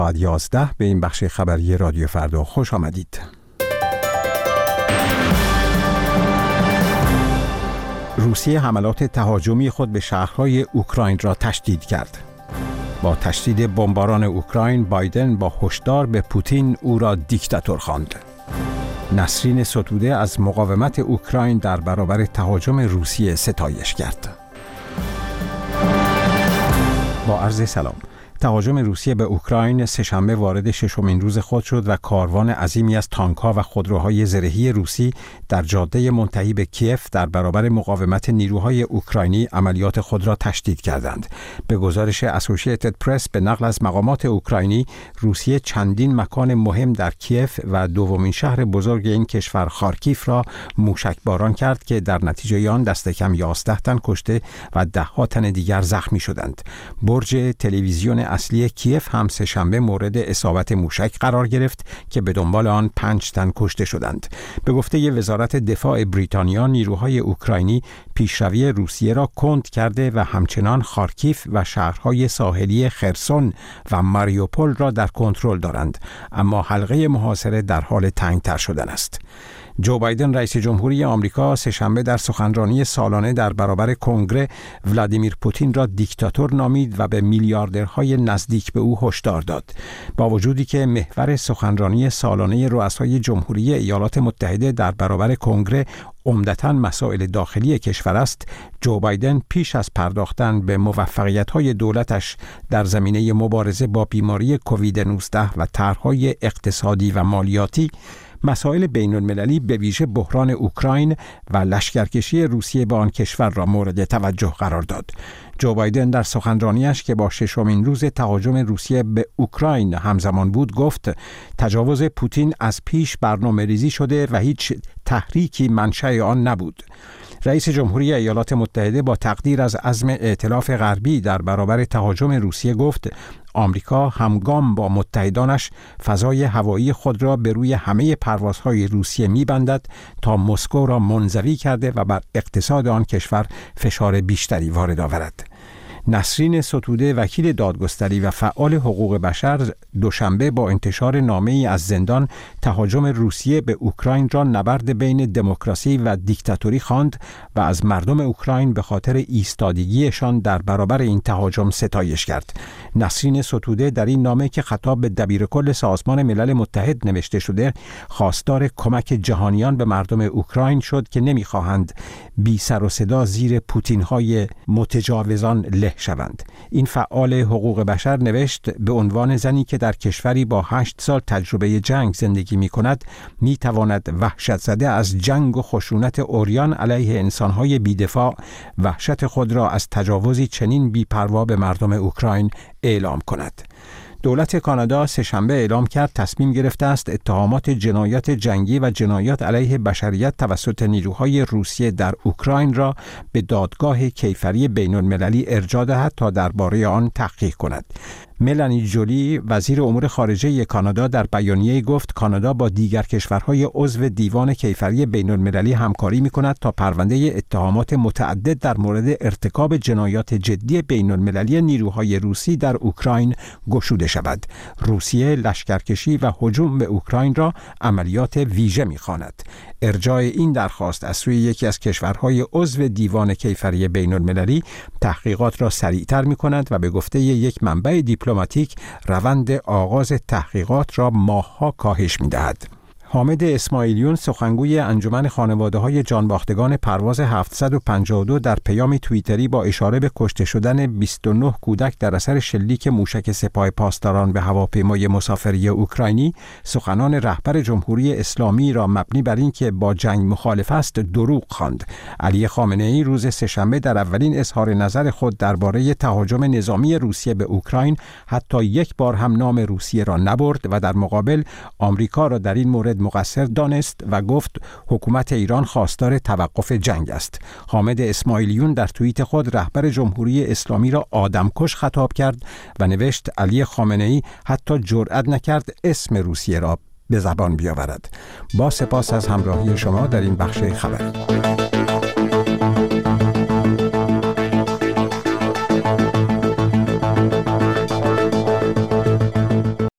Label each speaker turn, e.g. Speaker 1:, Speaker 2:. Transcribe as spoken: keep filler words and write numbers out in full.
Speaker 1: بعد یازده به این بخش خبری رادیو فردا خوش آمدید. روسیه حملات تهاجمی خود به شهرهای اوکراین را تشدید کرد. با تشدید بمباران اوکراین، بایدن با هشدار به پوتین او را دیکتاتور خواند. نسرین ستوده از مقاومت اوکراین در برابر تهاجم روسیه ستایش کرد. با عرض سلام. تهاجم روسیه به اوکراین سه‌شنبه وارد ششمین روز خود شد و کاروان عظیمی از تانک‌ها و خودروهای زرهی روسی در جاده منتهی به کیف در برابر مقاومت نیروهای اوکراینی عملیات خود را تشدید کردند. به گزارش اسوسییتد پرس به نقل از مقامات اوکراینی، روسیه چندین مکان مهم در کیف و دومین شهر بزرگ این کشور خارکیف را موشکباران کرد که در نتیجه آن دست کم یازده تن کشته و ده ها تن دیگر زخمی شدند. برج تلویزیون اصلی کیف هم سه‌شنبه مورد اصابت موشک قرار گرفت که به دنبال آن پنج تن کشته شدند. به گفته وزارت دفاع بریتانیا، نیروهای اوکراینی پیشروی روسیه را کند کرده و همچنان خارکیف و شهرهای ساحلی خرسون و ماریوپول را در کنترل دارند، اما حلقه محاصره در حال تنگ‌تر شدن است. جو بایدن رئیس جمهوری آمریکا سه‌شنبه در سخنرانی سالانه در برابر کنگره ولادیمیر پوتین را دیکتاتور نامید و به میلیاردرهای نزدیک به او هشدار داد. با وجودی که محور سخنرانی سالانه رؤسای جمهوری ایالات متحده در برابر کنگره عمدتاً مسائل داخلی کشور است، جو بایدن پیش از پرداختن به موفقیت‌های دولتش در زمینه مبارزه با بیماری کووید نوزده و طرح‌های اقتصادی و مالیاتی، مسائل بین المللی به ویژه بحران اوکراین و لشکرکشی روسیه به آن کشور را مورد توجه قرار داد. جو بایدن در سخنرانیش که با ششمین روز تهاجم روسیه به اوکراین همزمان بود گفت تجاوز پوتین از پیش برنامه ریزی شده و هیچ تحریکی منشأ آن نبود. رئیس جمهوری ایالات متحده با تقدیر از عزم ائتلاف غربی در برابر تهاجم روسیه گفت آمریکا همگام با متحدانش فضای هوایی خود را به روی همه پروازهای روسیه می‌بندد تا مسکو را منزوی کرده و بر اقتصاد آن کشور فشار بیشتری وارد آورد. نسرین ستوده، وکیل دادگستری و فعال حقوق بشر، دوشنبه با انتشار نامه‌ای از زندان تهاجم روسیه به اوکراین را نبرد بین دموکراسی و دیکتاتوری خواند و از مردم اوکراین به خاطر ایستادگیشان در برابر این تهاجم ستایش کرد. نسرین ستوده در این نامه که خطاب به دبیرکل سازمان ملل متحد نوشته شده، خواستار کمک جهانیان به مردم اوکراین شد که نمی‌خواهند بی سر و صدا زیر پوتین‌های متجاوزان له شوند. این فعال حقوق بشر نوشت به عنوان زنی که در کشوری با هشت سال تجربه جنگ زندگی می کند، می تواند وحشت زده از جنگ و خشونت عریان علیه انسانهای بی‌دفاع وحشت خود را از تجاوزی چنین بی‌پروا به مردم اوکراین اعلام کند. دولت کانادا سه‌شنبه اعلام کرد تصمیم گرفته است اتهامات جنایات جنگی و جنایات علیه بشریت توسط نیروهای روسیه در اوکراین را به دادگاه کیفری بین المللی ارجاع دهد تا درباره آن تحقیق کند. ملانی جولی، وزیر امور خارجه کانادا، در بیانیه‌ای گفت کانادا با دیگر کشورهای عضو دیوان کیفری بین المللی همکاری می‌کند تا پرونده اتهامات متعدد در مورد ارتکاب جنایات جدی بین المللی نیروهای روسی در اوکراین گشوده شود. روسیه لشکرکشی و هجوم به اوکراین را عملیات ویژه می‌خواند. ارجاع این درخواست از سوی یکی از کشورهای عضو دیوان کیفری بین المللی تحقیقات را سریعتر می‌کند و به گفته یک منبع دیپلماتیک روند آغاز تحقیقات را ماه‌ها کاهش می‌دهد. حامد اسماعیلیون، سخنگوی انجمن خانواده‌های جانباختگان پرواز هفتصد و پنجاه و دو، در پیام توییتری با اشاره به کشته شدن بیست و نه کودک در اثر شلیک موشک سپاه پاسداران به هواپیمای مسافری اوکراینی، سخنان رهبر جمهوری اسلامی را مبنی بر اینکه با جنگ مخالف است دروغ خواند. علی خامنه‌ای روز سه‌شنبه در اولین اظهار نظر خود درباره تهاجم نظامی روسیه به اوکراین حتی یک بار هم نام روسیه را نبرد و در مقابل آمریکا را در این مورد مقصر دانست و گفت حکومت ایران خواستار توقف جنگ است. حامد اسماعیلیون در توییت خود رهبر جمهوری اسلامی را آدمکش خطاب کرد و نوشت علی خامنه‌ای حتی جرئت نکرد اسم روسیه را به زبان بیاورد. با سپاس از همراهی شما در این بخش خبر.